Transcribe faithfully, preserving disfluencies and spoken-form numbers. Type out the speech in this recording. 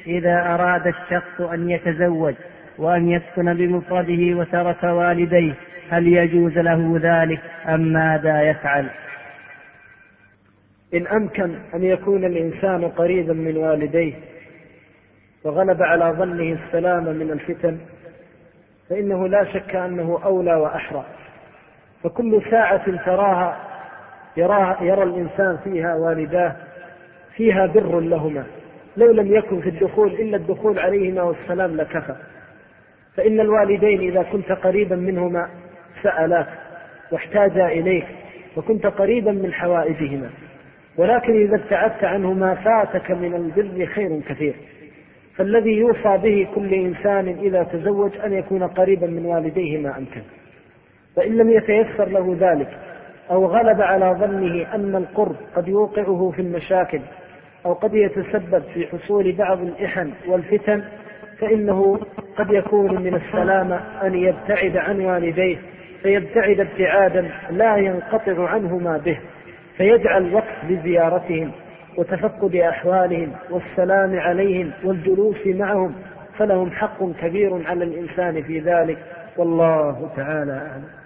إذا أراد الشخص أن يتزوج وأن يسكن بمفرده وترك والديه، هل يجوز له ذلك أم ماذا يفعل؟ إن أمكن أن يكون الإنسان قريبا من والديه وغلب على ظنه السلام من الفتن فإنه لا شك أنه أولى وأحرى. فكل ساعة تراها يراها يرى الإنسان فيها والداه فيها بر لهما، لو لم يكن في الدخول إلا الدخول عليهما والسلام لكفى. فإن الوالدين إذا كنت قريبا منهما سألاك واحتاجا إليك وكنت قريبا من حوائجهما، ولكن إذا ابتعدت عنهما فاتك من البر خير كثير. فالذي يوصى به كل إنسان إذا تزوج أن يكون قريبا من والديه ما أمكن. فإن لم يتيسر له ذلك أو غلب على ظنه أن القرب قد يوقعه في المشاكل أو قد يتسبب في حصول بعض الإحن والفتن، فإنه قد يكون من السلامة أن يبتعد عن والديه، فيبتعد ابتعادا لا ينقطع عنهما به، فيجعل وقت لزيارتهم وتفقد أحوالهم والسلام عليهم والجلوس معهم، فلهم حق كبير على الإنسان في ذلك، والله تعالى أعلم.